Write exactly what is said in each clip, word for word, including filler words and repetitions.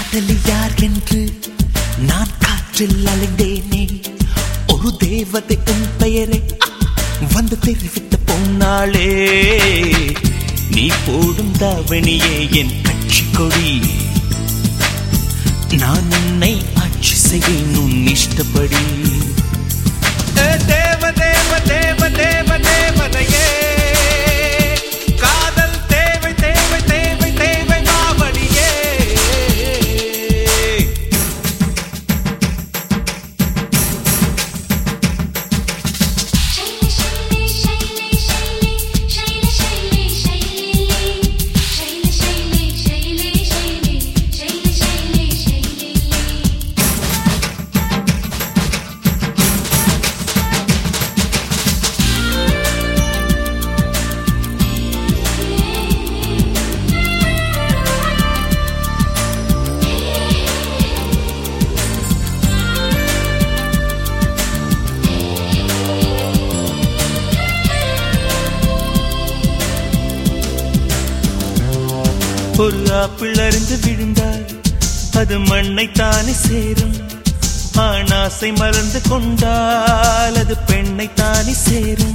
காதலி யார் என்று நான் காற்றில் அலைந்தேனே, ஒரு தேவதை உன் பெயரை வந்து தெரிவித்த பொன்னாளே. நீ போடும் தாவணியே என் கட்சி கொடி, நான் உன்னை ஆட்சி செய்வேன் உன் இஷ்டப்படி. தேவ தேவ தேவ தேவ தேவதையே, காதல் தேவை தேவை தேவை தேவை மாவடியே. ஒரு ஆப்பிள் அருந்து விழுந்தால் அது மண்ணை தானே சேரும், ஆணாசை மலர்ந்து கொண்டால் அது பெண்ணை தானே சேரும்.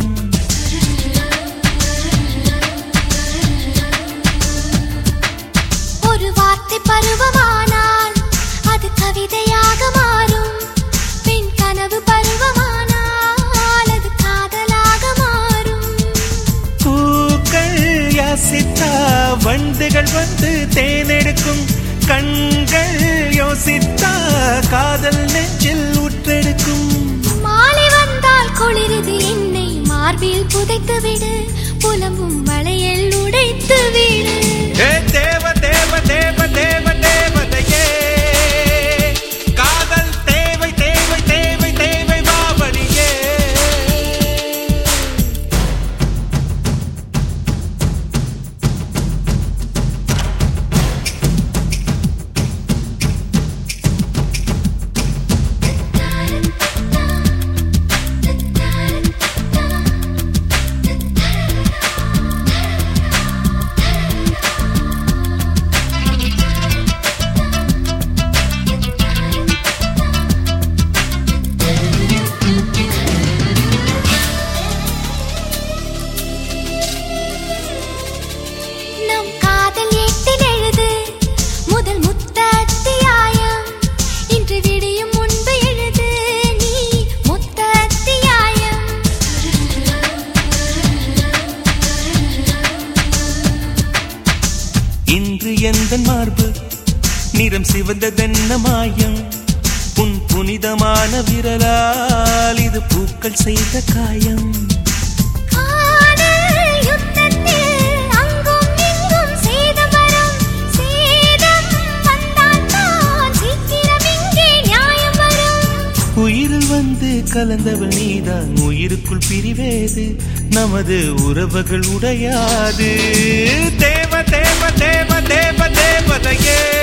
ஒரு வார்த்தை பருவமானால் அது கவிதையாக மாறும், பெண் கனவு பருவமானால் அது காதலாக மாறும். பூக்கள் யாசித்தா வண்டுகள் வந்து தேனெடுக்கும், கண்கள் யோசித்தா காதல் நெஞ்சில் ஊற்றெடுக்கும். மாலை வந்தால் குளிருது என்னை மார்பில் புதைத்து விடு, புலம்பும் வளையல் உடைத்து விடு. தேவ தேவ தேவ தேவ தேவதையே, காதல் தேவை தேவை தேவை தேவை மாவடியே. நம் காதல் ஏட்டில் எழுது முதல் முத்த அத்தியாயம், இன்று விடியும் முன்பு எழுது நீ முத்த அத்தியாயம். இன்று எந்த மார்பு நிறம் சிவந்ததென்ன மாயம், உன் புனிதமான விரலால் இது பூக்கள் செய்த காயம். காதல் யுத்தத்தில் அங்கும் இங்கும் சேதம் வரும், சேதம் வந்தால் தான் சீக்கிரம் இங்கே நியாயம் வரும். உயிரில் வந்து கலந்தவள் நீதான், உயிருக்குள் பிரிவேது நமது உறவுகள் உடையாது. தேவ தேவ தேவ தேவ தேவதையே.